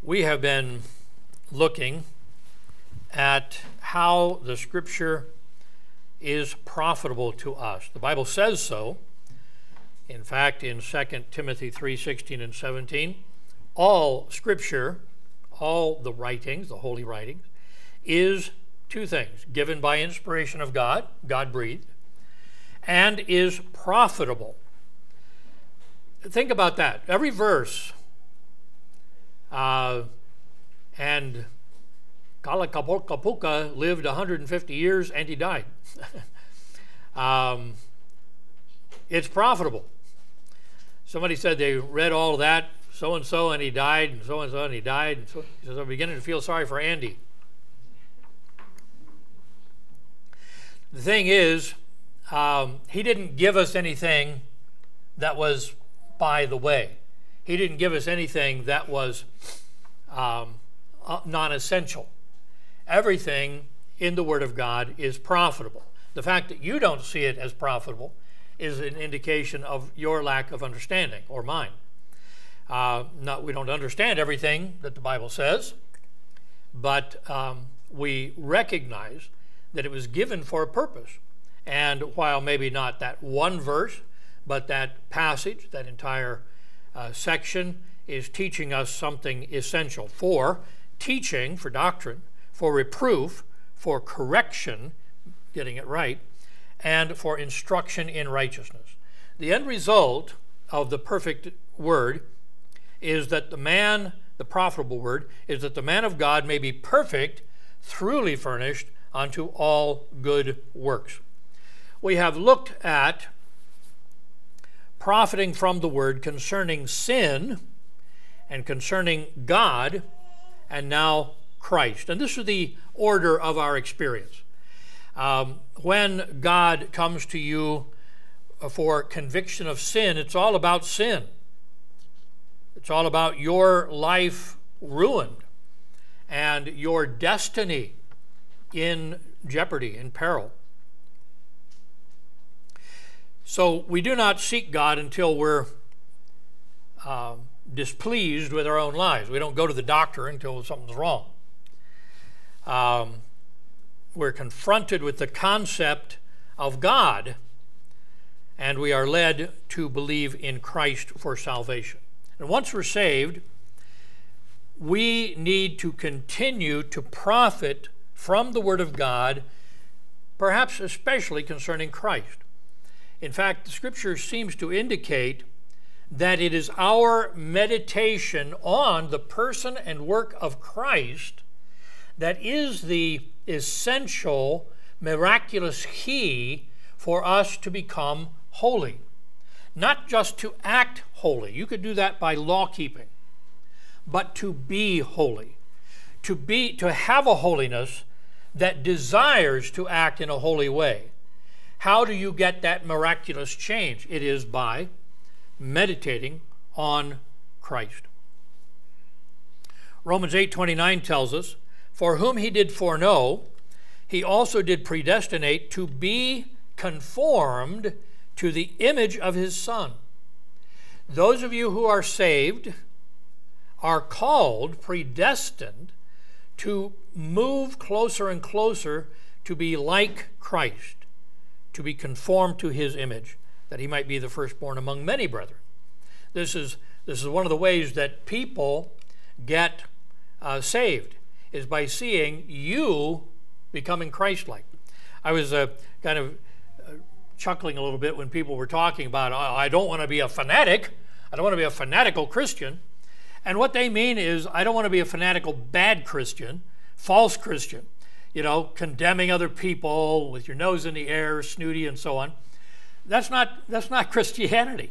We have been looking at how the Scripture is profitable to us. The Bible says so. In fact, in 2 Timothy 3:16 and 17, all Scripture, all the writings, the holy writings, is two things: given by inspiration of God, God-breathed, and is profitable. Think about that. Every verse, and Kalakapoka lived 150 years and he died. It's profitable. Somebody said they read all of that, so-and-so, and he died, and so-and-so, and he died. And so he says, I'm beginning to feel sorry for Andy. The thing is, he didn't give us anything that was by the way. He didn't give us anything that was non-essential. Everything in the Word of God is profitable. The fact that you don't see it as profitable is an indication of your lack of understanding, or mine. We don't understand everything that the Bible says, but we recognize that it was given for a purpose. And while maybe not that one verse, but that passage, that entire section is teaching us something essential for teaching, for doctrine, for reproof, for correction, getting it right, and for instruction in righteousness. The end result of the perfect word is that the profitable word, is that the man of God may be perfect, truly furnished unto all good works. We have looked at profiting from the word concerning sin and concerning God, and now Christ. And this is the order of our experience. When God comes to you for conviction of sin, it's all about sin. It's all about your life ruined and your destiny in jeopardy, in peril. So we do not seek God until we're displeased with our own lives. We don't go to the doctor until something's wrong. We're confronted with the concept of God, and we are led to believe in Christ for salvation. And once we're saved, we need to continue to profit from the Word of God, perhaps especially concerning Christ. In fact, the Scripture seems to indicate that it is our meditation on the person and work of Christ that is the essential, miraculous key for us to become holy. Not just to act holy. You could do that by law keeping. But to be holy. To have a holiness that desires to act in a holy way. How do you get that miraculous change? It is by meditating on Christ. Romans 8:29 tells us, for whom he did foreknow, he also did predestinate to be conformed to the image of his Son. Those of you who are saved are called, predestined, to move closer and closer to be like Christ, to be conformed to his image, that he might be the firstborn among many brethren. This is one of the ways that people get saved, is by seeing you becoming Christ-like. I was kind of chuckling a little bit when people were talking about, I don't want to be a fanatic. I don't want to be a fanatical Christian. And what they mean is, I don't want to be a fanatical bad Christian, false Christian, condemning other people with your nose in the air, snooty, and so on. That's not Christianity.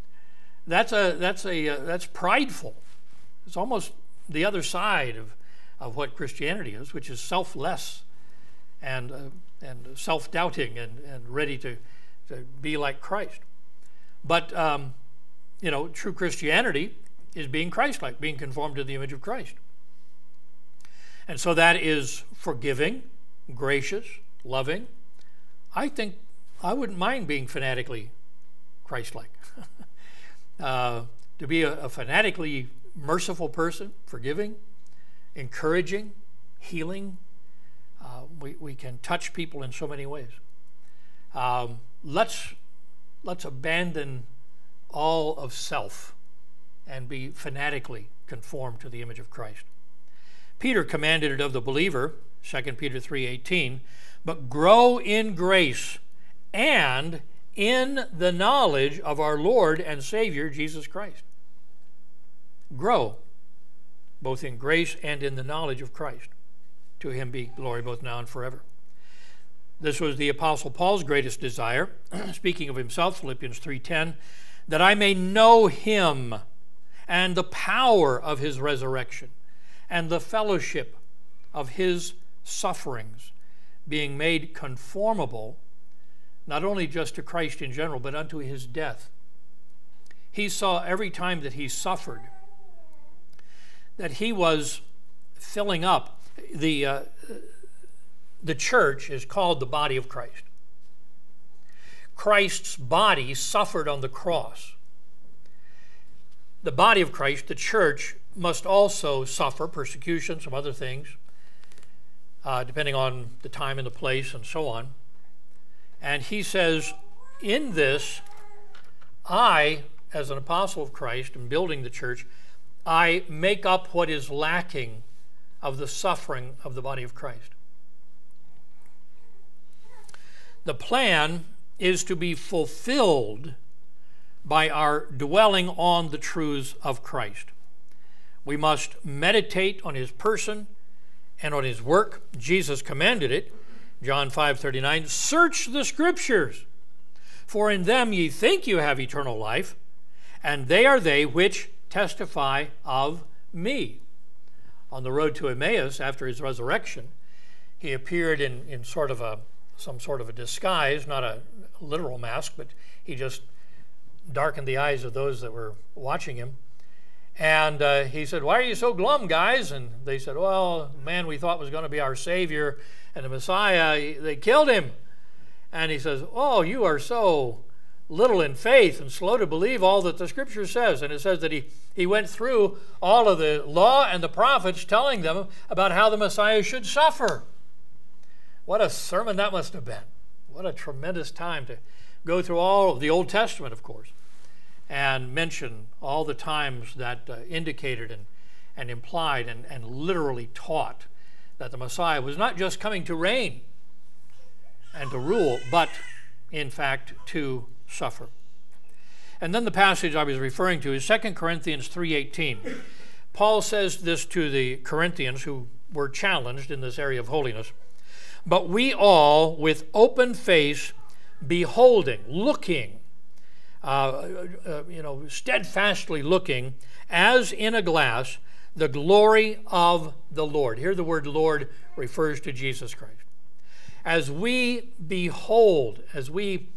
That's prideful. It's almost the other side of what Christianity is, which is selfless and self-doubting and ready to be like Christ. But true Christianity is being Christ-like, being conformed to the image of Christ. And so that is forgiving, gracious, loving. I think I wouldn't mind being fanatically Christ-like. To be a fanatically merciful person, forgiving, encouraging, healing. We can touch people in so many ways. Let's abandon all of self and be fanatically conformed to the image of Christ. Peter commanded it of the believer, 2 Peter 3:18, but grow in grace and in the knowledge of our Lord and Savior, Jesus Christ. Grow, both in grace and in the knowledge of Christ. To him be glory both now and forever. This was the Apostle Paul's greatest desire, speaking of himself, Philippians 3:10, that I may know him and the power of his resurrection and the fellowship of his sufferings, being made conformable, not only just to Christ in general, but unto his death. He saw every time that he suffered that he was filling up. The church is called the body of Christ. Christ's body suffered on the cross. The body of Christ, the church, must also suffer persecution, some other things, depending on the time and the place and so on. And he says, in this, I, as an apostle of Christ and building the church, I make up what is lacking of the suffering of the body of Christ. The plan is to be fulfilled by our dwelling on the truths of Christ. We must meditate on his person and on his work. Jesus commanded it, John 5:39, search the scriptures, for in them ye think you have eternal life, and they are they which testify of me. On the road to Emmaus after his resurrection, he appeared in some sort of a disguise, not a literal mask, but he just darkened the eyes of those that were watching him. And he said, why are you so glum, guys? And they said, well, the man we thought was going to be our Savior and the Messiah, they killed him. And he says, oh, you are so little in faith and slow to believe all that the Scripture says. And it says that he went through all of the law and the prophets telling them about how the Messiah should suffer. What a sermon that must have been. What a tremendous time to go through all of the Old Testament, of course, and mention all the times that indicated and implied and literally taught that the Messiah was not just coming to reign and to rule, but in fact to suffer. And then the passage I was referring to is 2 Corinthians 3:18. Paul says this to the Corinthians who were challenged in this area of holiness. But we all, with open face, beholding, looking, steadfastly looking, as in a glass, the glory of the Lord. Here the word Lord refers to Jesus Christ. As we behold, as we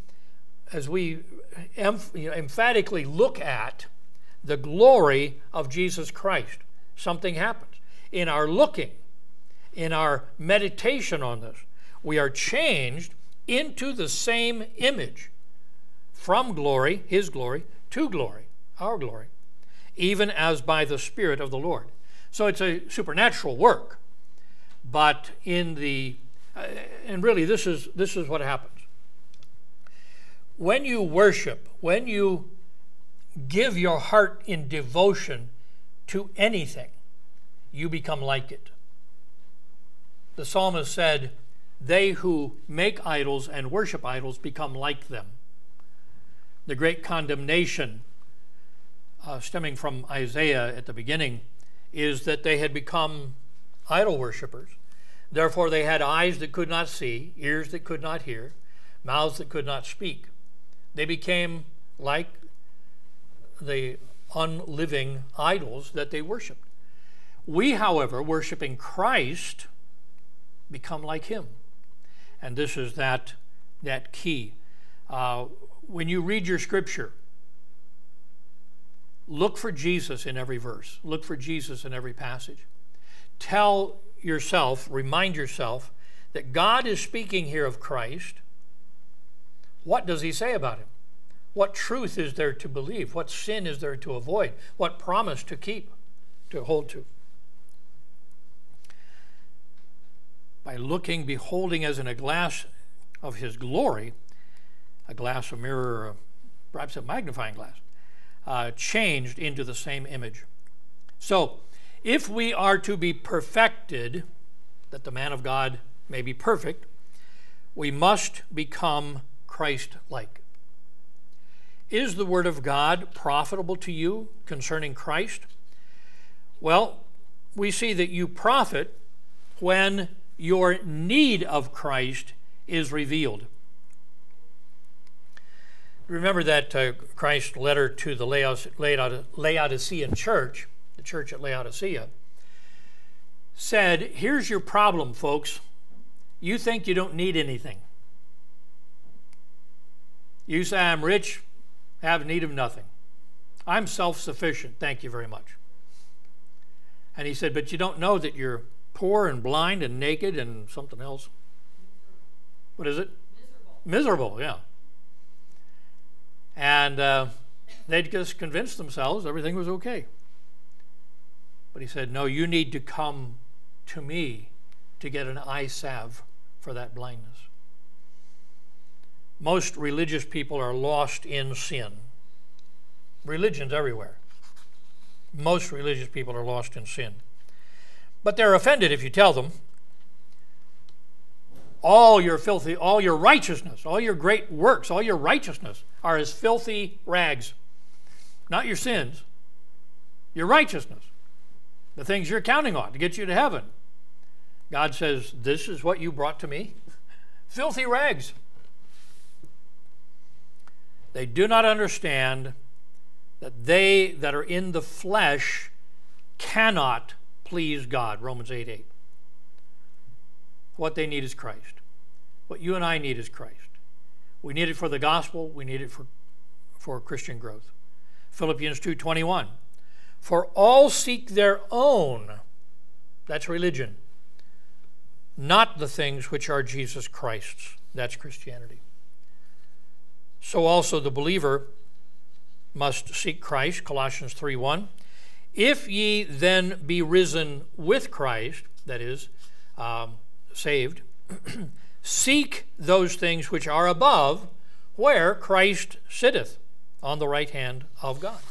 emphatically look at the glory of Jesus Christ, something happens. In our looking, in our meditation on this, we are changed into the same image, from glory, his glory, to glory, our glory, even as by the Spirit of the Lord. So it's a supernatural work, but and really this is what happens. When you worship, when you give your heart in devotion to anything, you become like it. The psalmist said, they who make idols and worship idols become like them. The great condemnation stemming from Isaiah at the beginning is that they had become idol worshipers. Therefore they had eyes that could not see, ears that could not hear, mouths that could not speak. They became like the unliving idols that they worshiped. We, however, worshiping Christ, become like him. And this is that key. When you read your scripture, look for Jesus in every verse. Look for Jesus in every passage. Tell yourself, remind yourself that God is speaking here of Christ. What does he say about him? What truth is there to believe? What sin is there to avoid? What promise to keep? to hold to. By looking, beholding as in a glass of his glory, a glass, a mirror, perhaps a magnifying glass, changed into the same image. So, if we are to be perfected, that the man of God may be perfect, we must become Christ-like. Is the Word of God profitable to you concerning Christ? Well, we see that you profit when your need of Christ is revealed. Remember that Christ's letter to the Laodicean church, the church at Laodicea, said, here's your problem, folks. You think you don't need anything. You say, I'm rich, have need of nothing. I'm self-sufficient, thank you very much. And he said, but you don't know that you're poor and blind and naked and something else. What is it? Miserable, yeah. And they'd just convinced themselves everything was okay. But he said, no, you need to come to me to get an eye salve for that blindness. Most religious people are lost in sin. Religion's everywhere. Most religious people are lost in sin. But they're offended if you tell them all your righteousness, all your great works, all your righteousness are as filthy rags. Not your sins, your righteousness. The things you're counting on to get you to heaven. God says, this is what you brought to me? Filthy rags. They do not understand that they that are in the flesh cannot please God. Romans 8:8. What they need is Christ. What you and I need is Christ. We need it for the gospel. We need it for Christian growth. Philippians 2:21. For all seek their own, that's religion, not the things which are Jesus Christ's, that's Christianity. So also the believer must seek Christ, Colossians 3:1. If ye then be risen with Christ, that is, saved, seek those things which are above, where Christ sitteth on the right hand of God.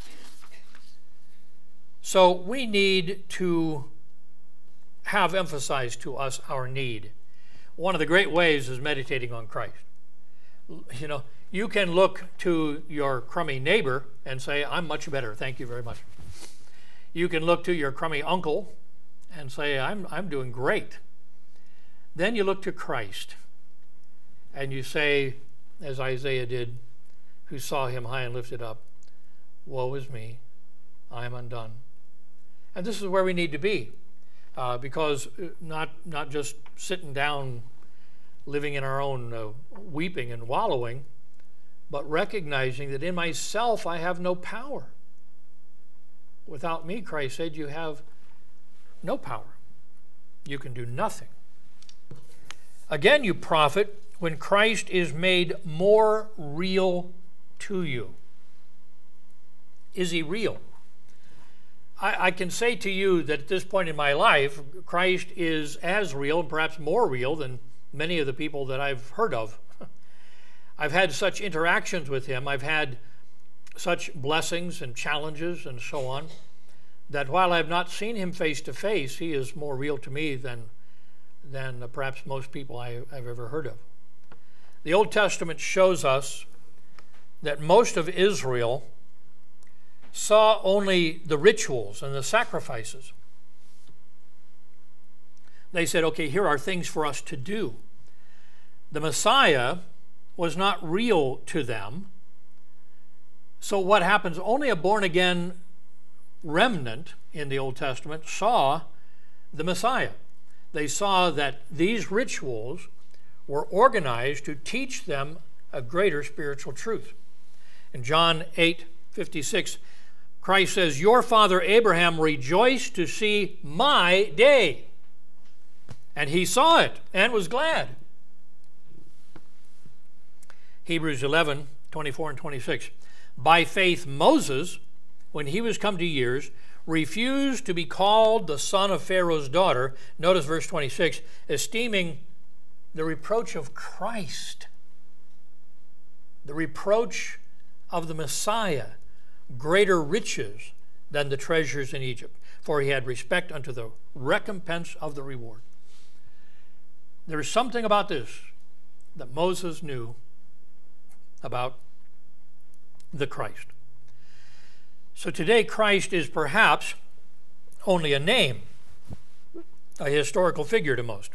So we need to have emphasized to us our need. One of the great ways is meditating on Christ. You know, you can look to your crummy neighbor and say, I'm much better, thank you very much. You can look to your crummy uncle and say, I'm doing great. Then you look to Christ and you say, as Isaiah did, who saw him high and lifted up, woe is me, I am undone. And this is where we need to be, because not just sitting down, living in our own weeping and wallowing, but recognizing that in myself I have no power. Without me, Christ said, you have no power. You can do nothing. Again, you profit when Christ is made more real to you. Is he real? I can say to you that at this point in my life, Christ is as real, and perhaps more real than many of the people that I've heard of. I've had such interactions with him. I've had such blessings and challenges and so on, that while I have not seen him face to face, he is more real to me than perhaps most people I've ever heard of. The Old Testament shows us that most of Israel saw only the rituals and the sacrifices. They said, okay, here are things for us to do. The Messiah was not real to them. So what happens? Only a born-again remnant in the Old Testament saw the Messiah. They saw that these rituals were organized to teach them a greater spiritual truth. In John 8:56, Christ says, your father Abraham rejoiced to see my day. And he saw it and was glad. Hebrews 11:24 and 26. By faith Moses, when he was come to years, refused to be called the son of Pharaoh's daughter, notice verse 26, esteeming the reproach of Christ, the reproach of the Messiah, greater riches than the treasures in Egypt, for he had respect unto the recompense of the reward. There is something about this that Moses knew about the Christ. So today Christ is perhaps only a name, a historical figure to most.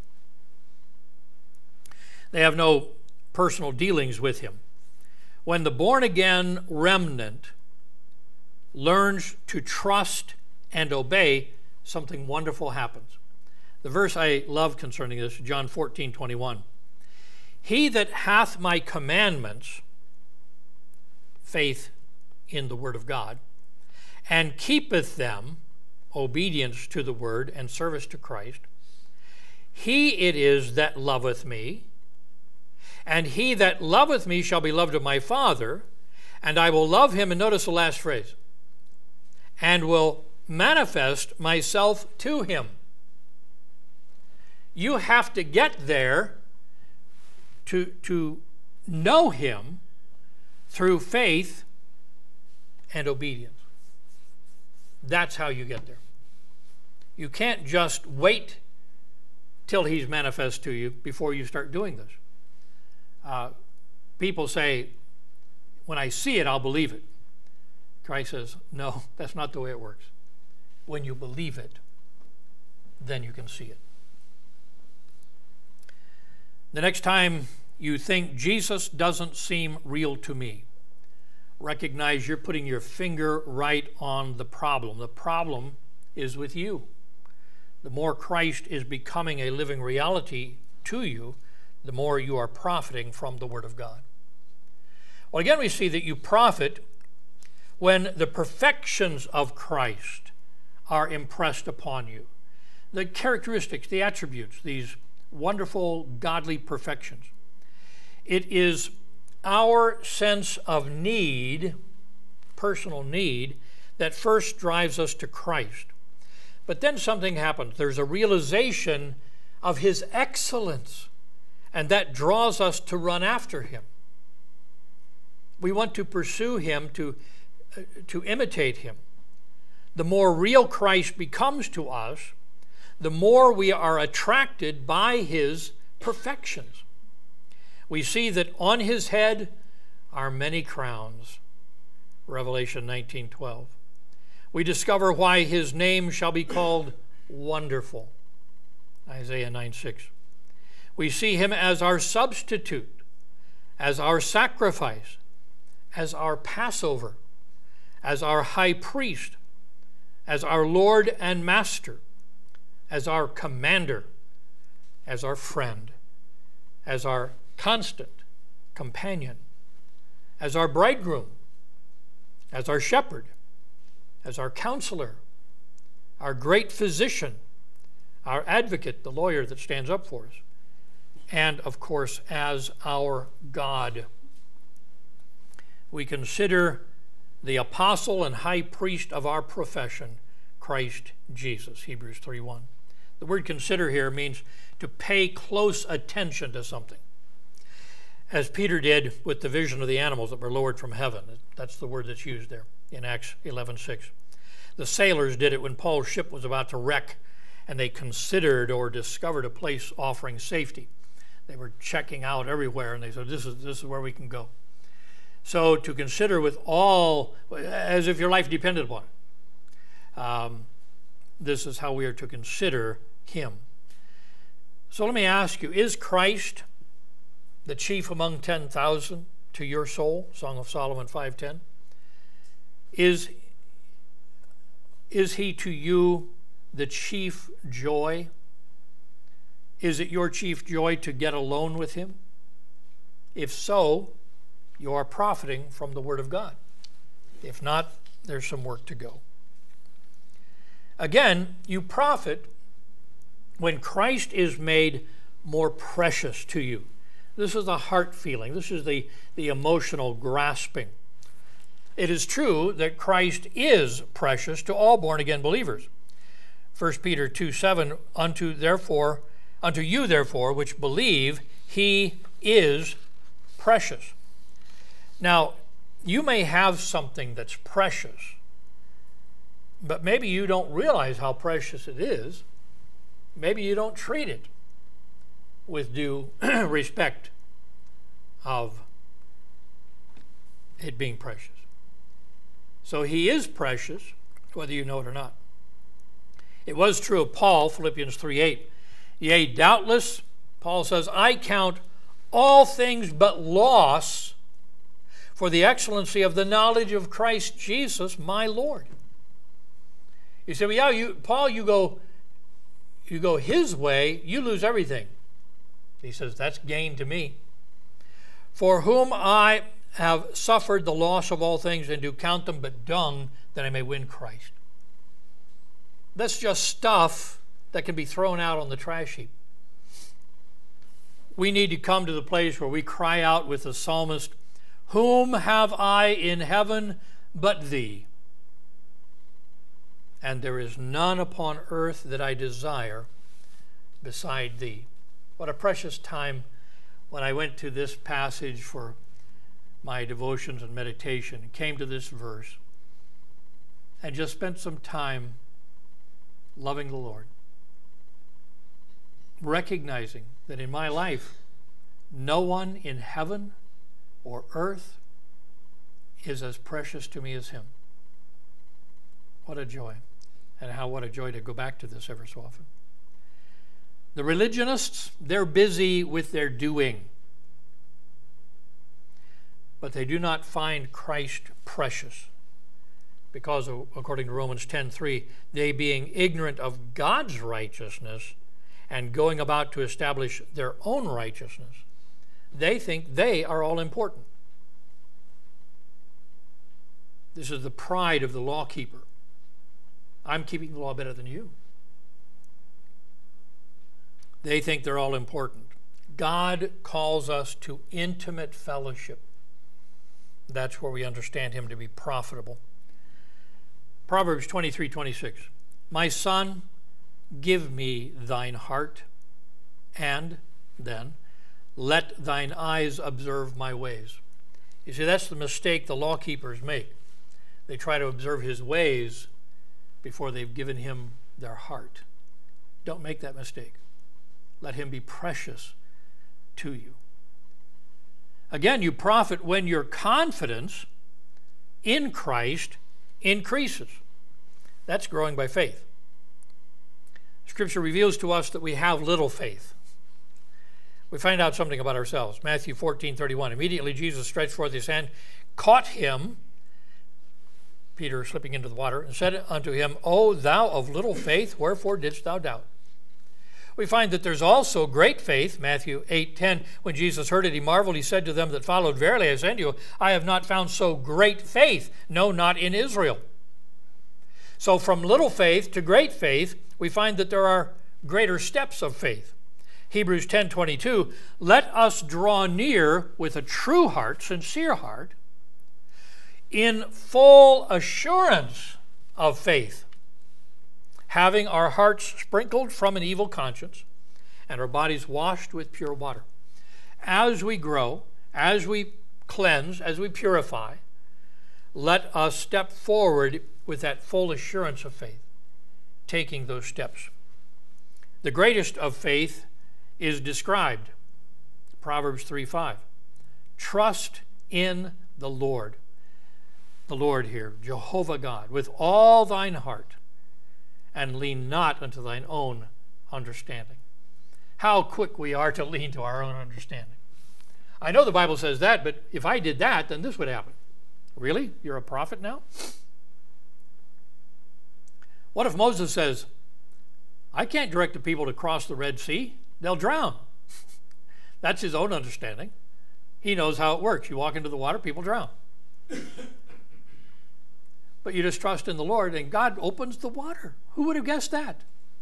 They have no personal dealings with him. When the born-again remnant learns to trust and obey, something wonderful happens. The verse I love concerning this, John 14:21. He that hath my commandments, faith in the word of God, and keepeth them, obedience to the word and service to Christ, he it is that loveth me, and he that loveth me shall be loved of my Father, and I will love him, and notice the last phrase, and will manifest myself to him. You have to get there to know him through faith and obedience. That's how you get there. You can't just wait till he's manifest to you before you start doing this. People say, when I see it, I'll believe it. Christ says, no, that's not the way it works. When you believe it, then you can see it. The next time you think Jesus doesn't seem real to me, recognize you're putting your finger right on the problem. The problem is with you. The more Christ is becoming a living reality to you, the more you are profiting from the Word of God. Well, again, we see that you profit when the perfections of Christ are impressed upon you. The characteristics, the attributes, these wonderful godly perfections. It is our sense of need, personal need, that first drives us to Christ. But then something happens. There's a realization of his excellence, and that draws us to run after him. We want to pursue him, to imitate him. The more real Christ becomes to us, the more we are attracted by his perfections. We see that on his head are many crowns, Revelation 19:12. We discover why his name shall be called Wonderful, Isaiah 9:6. We see him as our substitute, as our sacrifice, as our Passover, as our high priest, as our Lord and Master, as our commander, as our friend, as our constant companion, as our bridegroom, as our shepherd, as our counselor, our great physician, our advocate, the lawyer that stands up for us, and, of course, as our God. We consider the apostle and high priest of our profession, Christ Jesus, Hebrews 3:1. The word consider here means to pay close attention to something. As Peter did with the vision of the animals that were lowered from heaven. That's the word that's used there in Acts 11:6. The sailors did it when Paul's ship was about to wreck, and they considered or discovered a place offering safety. They were checking out everywhere, and they said, this is where we can go. So to consider with all, as if your life depended upon it. This is how we are to consider him. So let me ask you, is Christ the chief among 10,000 to your soul? Song of Solomon 5:10. Is he to you the chief joy? Is it your chief joy to get alone with him? If so, you are profiting from the Word of God. If not, there's some work to go. Again, you profit when Christ is made more precious to you. This is the heart feeling. This is the emotional grasping. It is true that Christ is precious to all born-again believers. 1 Peter 2:7, unto you therefore which believe, he is precious. Now, you may have something that's precious, but maybe you don't realize how precious it is. Maybe you don't treat it with due respect of it being precious. So he is precious, whether you know it or not. It was true of Paul, Philippians 3:8. Yea, doubtless, Paul says, I count all things but loss for the excellency of the knowledge of Christ Jesus, my Lord. You say, well, yeah, Paul, you go his way, you lose everything. He says, that's gain to me. For whom I have suffered the loss of all things, and do count them but dung, that I may win Christ. That's just stuff that can be thrown out on the trash heap. We need to come to the place where we cry out with the psalmist, whom have I in heaven but thee? And there is none upon earth that I desire beside thee. What a precious time when I went to this passage for my devotions and meditation, and came to this verse, and just spent some time loving the Lord, recognizing that in my life, no one in heaven or earth is as precious to me as him. What a joy. And what a joy to go back to this ever so often. The religionists, they're busy with their doing, but they do not find Christ precious, because according to Romans 10:3, they being ignorant of God's righteousness and going about to establish their own righteousness, they think they are all important. This is the pride of the law keeper. I'm keeping the law better than you. They think they're all important. God calls us to intimate fellowship. That's where we understand him to be profitable. Proverbs 23:26. My son, give me thine heart, and then let thine eyes observe my ways. You see, that's the mistake the law keepers make. They try to observe his ways before they've given him their heart. Don't make that mistake. Let him be precious to you. Again, you profit when your confidence in Christ increases. That's growing by faith. Scripture reveals to us that we have little faith. We find out something about ourselves. Matthew 14:31. Immediately Jesus stretched forth his hand, caught him, Peter slipping into the water, and said unto him, O thou of little faith, wherefore didst thou doubt? We find that there's also great faith. Matthew 8:10, when Jesus heard it, he marveled. He said to them that followed, Verily I say unto you, I have not found so great faith, no, not in Israel. So from little faith to great faith, we find that there are greater steps of faith. Hebrews 10:22, let us draw near with a true heart, sincere heart, in full assurance of faith, having our hearts sprinkled from an evil conscience and our bodies washed with pure water. As we grow, as we cleanse, as we purify, let us step forward with that full assurance of faith, taking those steps. The greatest of faith is described, Proverbs 3:5. Trust in the Lord. The Lord here, Jehovah God, with all thine heart, and lean not unto thine own understanding. How quick we are to lean to our own understanding. I know the Bible says that, but if I did that, then this would happen. Really? You're a prophet now? What if Moses says, I can't direct the people to cross the Red Sea. They'll drown. That's his own understanding. He knows how it works. You walk into the water, people drown. But you just trust in the Lord, and God opens the water. Who would have guessed that?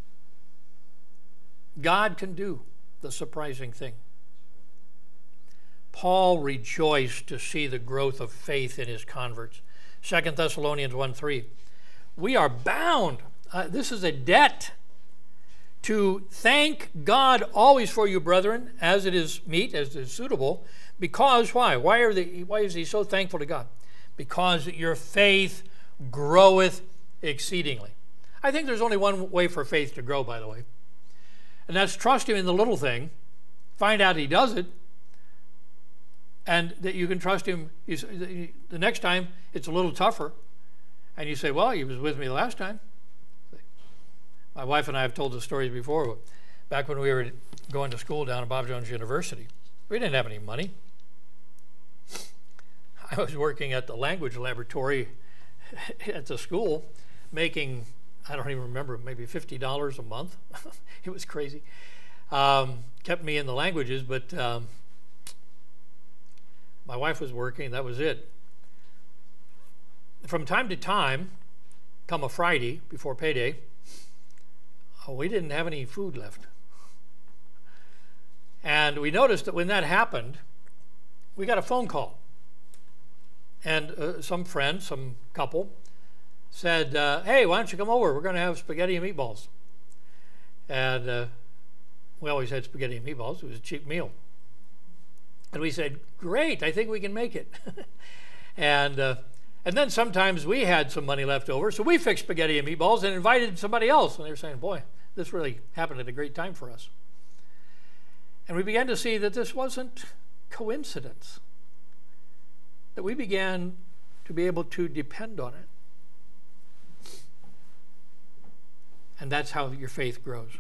God can do the surprising thing. Paul rejoiced to see the growth of faith in his converts. 2 Thessalonians 1:3. We are bound. This is a debt to thank God always for you, brethren, as it is meet, as it is suitable. Because why? Why is he so thankful to God? Because your faith groweth exceedingly. I think there's only one way for faith to grow, by the way. And that's trust him in the little thing, find out he does it, and that you can trust him. The next time it's a little tougher, and you say, well, he was with me last time. My wife and I have told the stories before. Back when we were going to school down at Bob Jones University, we didn't have any money. I was working at the language laboratory at the school, making, I don't even remember, maybe $50 a month. It was crazy. Kept me in the languages, but my wife was working, that was it. From time to time, come a Friday before payday, we didn't have any food left. And we noticed that when that happened, we got a phone call. And some friend, some couple, said, hey, why don't you come over? We're going to have spaghetti and meatballs. And we always had spaghetti and meatballs. It was a cheap meal. And we said, great, I think we can make it. And then sometimes we had some money left over, so we fixed spaghetti and meatballs and invited somebody else. And they were saying, boy, this really happened at a great time for us. And we began to see that this wasn't coincidence, that we began to be able to depend on it. And that's how your faith grows.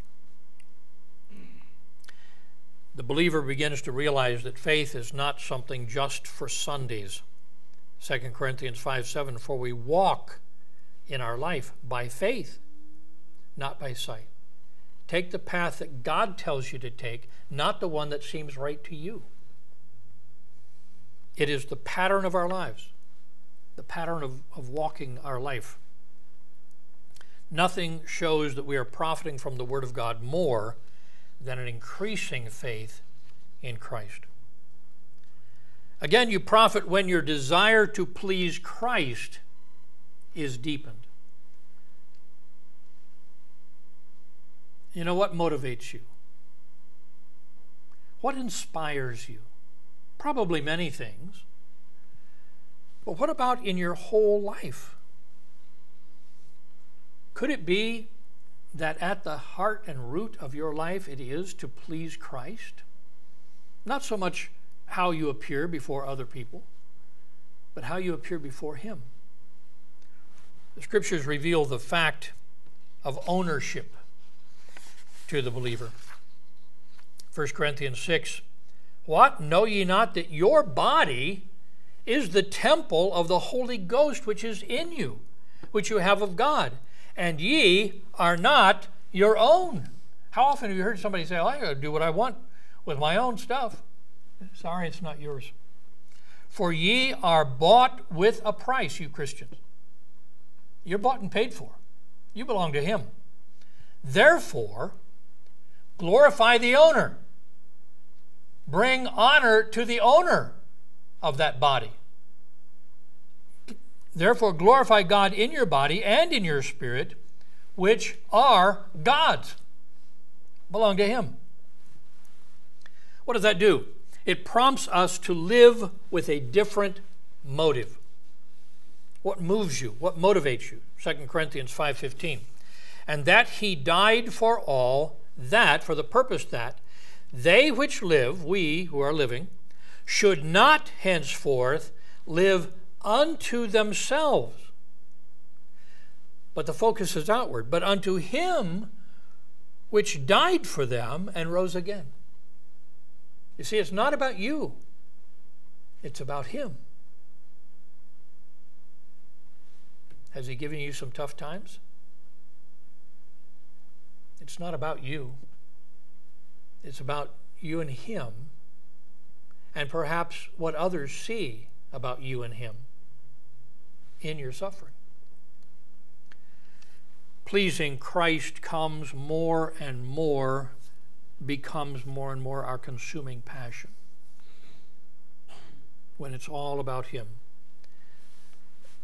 The believer begins to realize that faith is not something just for Sundays. 2 Corinthians 5:7, for we walk in our life by faith, not by sight. Take the path that God tells you to take, not the one that seems right to you. It is the pattern of our lives, the pattern of walking our life. Nothing shows that we are profiting from the Word of God more than an increasing faith in Christ. Again, you profit when your desire to please Christ is deepened. You know, what motivates you? What inspires you? Probably many things. But what about in your whole life? Could it be that at the heart and root of your life it is to please Christ? Not so much how you appear before other people, but how you appear before Him. The Scriptures reveal the fact of ownership to the believer. 1 Corinthians 6, what? Know ye not that your body is the temple of the Holy Ghost which is in you, which you have of God, and ye are not your own? How often have you heard somebody say, oh, I got to do what I want with my own stuff? Sorry, it's not yours. For ye are bought with a price, you Christians. You're bought and paid for. You belong to Him. Therefore, glorify the owner. Bring honor to the owner of that body. Therefore, glorify God in your body and in your spirit, which are God's. Belong to Him. What does that do? It prompts us to live with a different motive. What moves you? What motivates you? 2 Corinthians 5:15. And that He died for all, that, for the purpose that, they which live, we who are living, should not henceforth live unto themselves. But the focus is outward. But unto Him which died for them and rose again. You see, it's not about you. It's about Him. Has He given you some tough times? It's not about you. It's about you and Him, and perhaps what others see about you and Him in your suffering. Pleasing Christ becomes more and more our consuming passion when it's all about Him.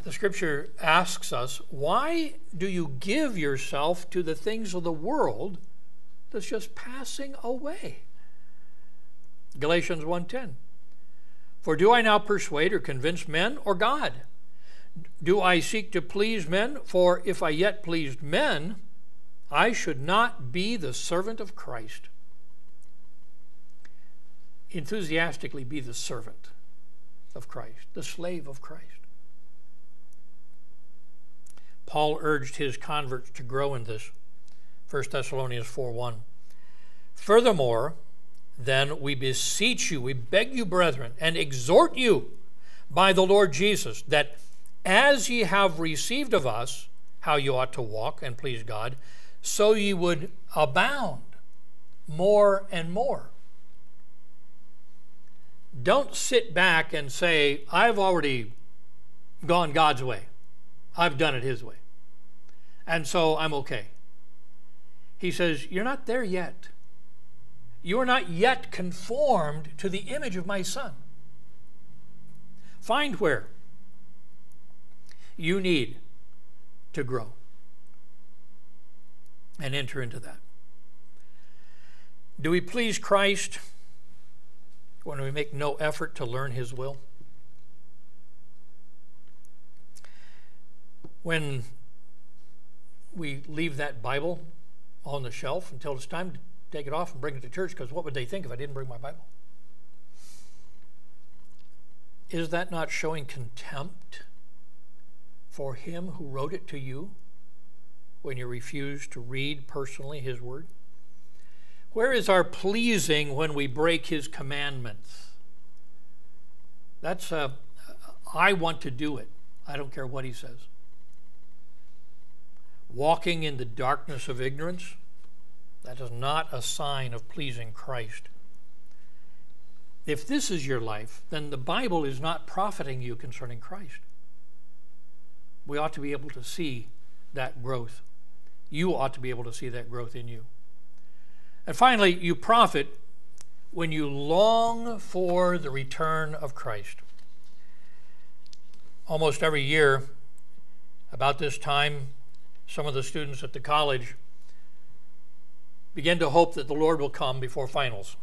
the scripture asks us, why do you give yourself to the things of the world that's just passing away? Galatians 1:10. For do I now persuade or convince men or God? Do I seek to please men? For if I yet pleased men, I should not be the servant of Christ. Enthusiastically be the servant of Christ, the slave of Christ. Paul urged his converts to grow in this. 1 Thessalonians 4:1. Furthermore, then we beseech you, we beg you, brethren, and exhort you by the Lord Jesus, that as ye have received of us how you ought to walk and please God, so ye would abound more and more. Don't sit back and say, I've already gone God's way. I've done it His way. And so I'm okay. He says, you're not there yet. You are not yet conformed to the image of my Son. Find where you need to grow and enter into that. Do we please Christ when we make no effort to learn His will? When we leave that Bible on the shelf until it's time to take it off and bring it to church, because what would they think if I didn't bring my Bible? Is that not showing contempt for Him who wrote it to you when you refuse to read personally His Word? Where is our pleasing when we break His commandments? That's I want to do it. I don't care what He says. Walking in the darkness of ignorance, that is not a sign of pleasing Christ. If this is your life, then the Bible is not profiting you concerning Christ. We ought to be able to see that growth. You ought to be able to see that growth in you. And finally, you profit when you long for the return of Christ. Almost every year, about this time, some of the students at the college begin to hope that the Lord will come before finals.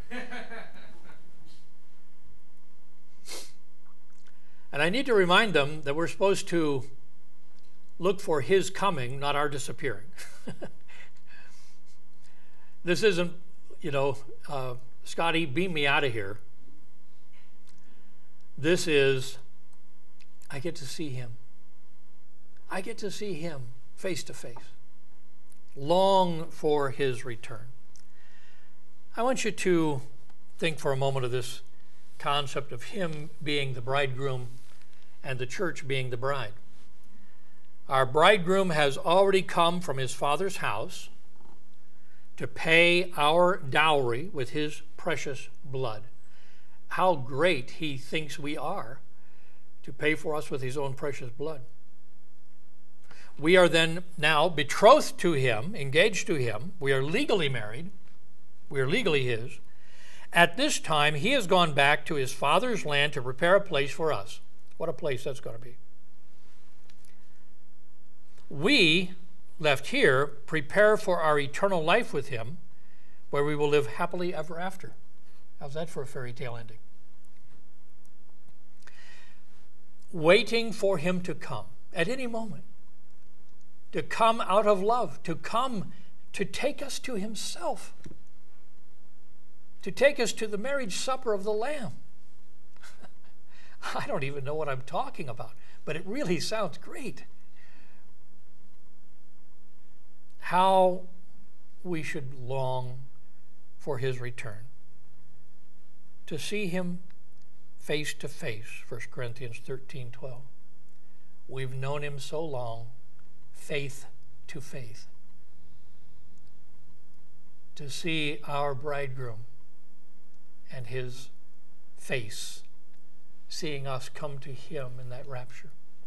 And I need to remind them that we're supposed to look for His coming, not our disappearing. This isn't, Scotty, beam me out of here. This is, I get to see Him. I get to see Him face to face. Long for His return. I want you to think for a moment of this concept of Him being the bridegroom and the church being the bride. Our bridegroom has already come from his Father's house to pay our dowry with His precious blood. How great He thinks we are to pay for us with His own precious blood. We are then now betrothed to Him, engaged to Him. We are legally married. We are legally His. At this time, He has gone back to His Father's land to prepare a place for us. What a place that's going to be. We, left here, prepare for our eternal life with Him, where we will live happily ever after. How's that for a fairy tale ending? Waiting for Him to come at any moment. To come out of love, to come to take us to Himself, to take us to the marriage supper of the Lamb. I don't even know what I'm talking about, but it really sounds great. How we should long for His return, to see Him face to face, 1 Corinthians 13:12. We've known Him so long, faith to faith. To see our bridegroom and His face, seeing us come to Him in that rapture.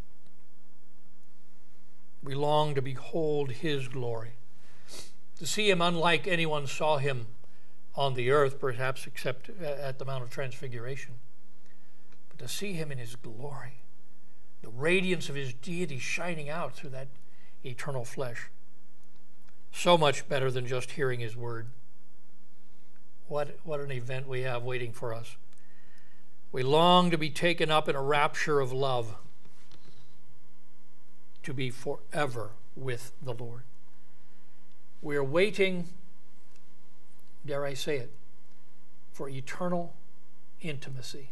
We long to behold His glory, to see Him unlike anyone saw Him on the earth, perhaps except at the Mount of Transfiguration, but to see Him in His glory, The radiance of his deity shining out through that eternal flesh. So much better than just hearing his word. What an event we have waiting for us. We long to be taken up in a rapture of love, to be forever with the Lord. We are waiting, dare I say it, for eternal intimacy.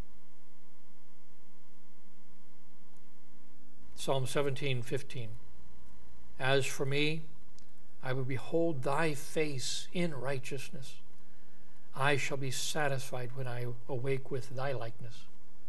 Psalm 17:15. As for me, I will behold thy face in righteousness. I shall be satisfied when I awake with thy likeness.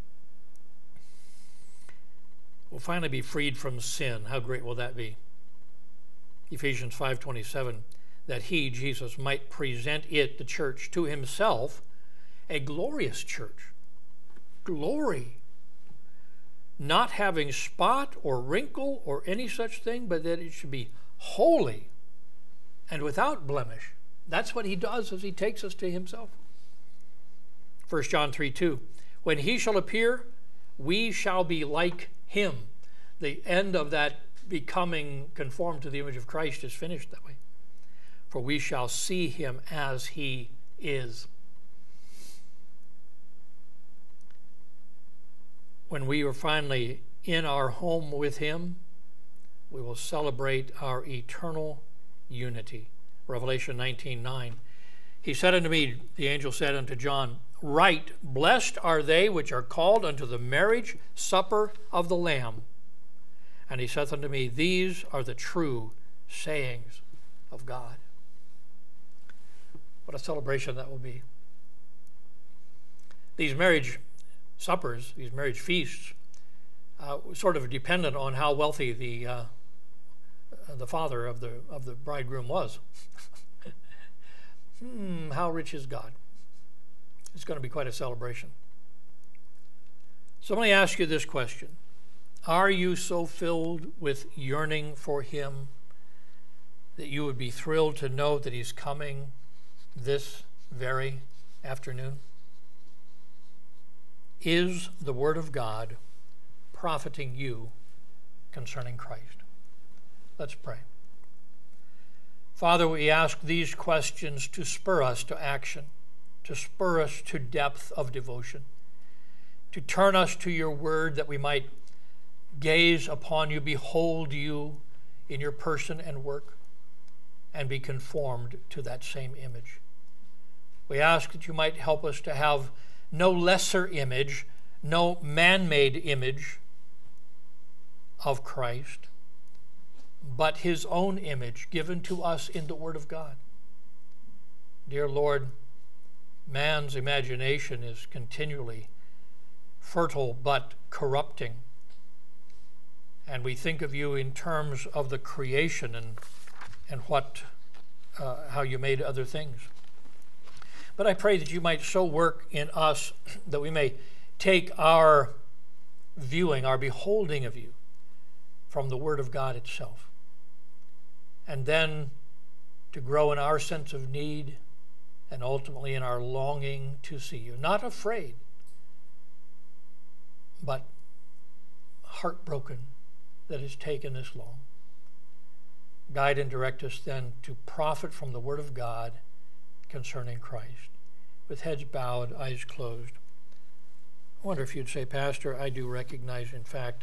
We'll finally be freed from sin. How great will that be? Ephesians 5:27, that he, Jesus, might present it, the church, to himself, a glorious church. Glory. Not having spot or wrinkle or any such thing, but that it should be holy and without blemish. That's what he does as he takes us to himself. 1 John 3:2, when he shall appear, we shall be like him. The end of that becoming conformed to the image of Christ is finished that way. For we shall see him as he is. When we are finally in our home with him, we will celebrate our eternal unity. Revelation 19:9. He said unto me, the angel said unto John, write, blessed are they which are called unto the marriage supper of the Lamb. And he saith unto me, these are the true sayings of God. What a celebration that will be. These marriage suppers, these marriage feasts, sort of dependent on how wealthy the father of the bridegroom was. How rich is God? It's going to be quite a celebration. So let me ask you this question. Are you so filled with yearning for him that you would be thrilled to know that he's coming this very afternoon? Is the Word of God profiting you concerning Christ? Let's pray. Father, we ask these questions to spur us to action, to spur us to depth of devotion, to turn us to your word that we might gaze upon you, behold you in your person and work, and be conformed to that same image. We ask that you might help us to have no lesser image, no man-made image of Christ, but his own image given to us in the Word of God. Dear Lord, man's imagination is continually fertile but corrupting. And we think of you in terms of the creation and how you made other things. But I pray that you might so work in us that we may take our viewing, our beholding of you from the Word of God itself, and then to grow in our sense of need and ultimately in our longing to see you. Not afraid, but heartbroken that it's taken this long. Guide and direct us then to profit from the Word of God concerning Christ. With heads bowed, eyes closed. I wonder if you'd say, Pastor, I do recognize, in fact,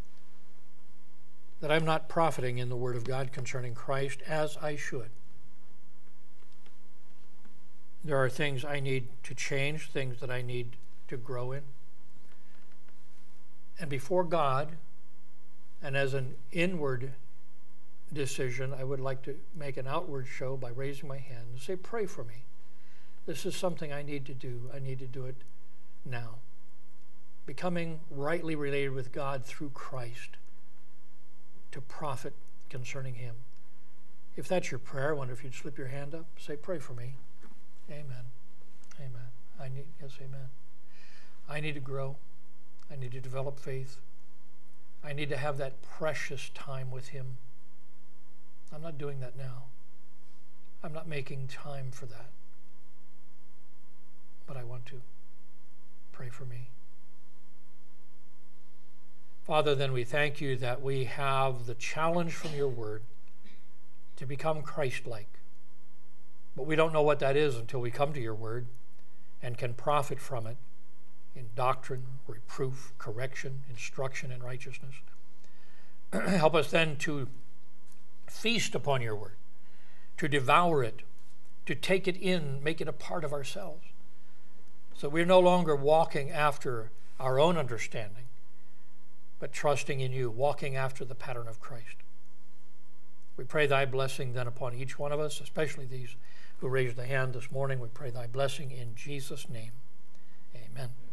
that I'm not profiting in the Word of God concerning Christ as I should. There are things I need to change, things that I need to grow in. And before God, and as an inward decision, I would like to make an outward show by raising my hand and say, pray for me. This is something I need to do. I need to do it now. Becoming rightly related with God through Christ to profit concerning him. If that's your prayer, I wonder if you'd slip your hand up. Say, pray for me. Amen. Amen. Yes, amen. I need to grow. I need to develop faith. I need to have that precious time with him. I'm not doing that now. I'm not making time for that. But I want to. Pray for me. Father, then we thank you that we have the challenge from your word to become Christ-like. But we don't know what that is until we come to your word and can profit from it in doctrine, reproof, correction, instruction in righteousness. Help us then to feast upon your word, to devour it, to take it in, make it a part of ourselves. So we're no longer walking after our own understanding, but trusting in you, walking after the pattern of Christ. We pray thy blessing then upon each one of us, especially these who raised a hand this morning. We pray thy blessing in Jesus' name. Amen.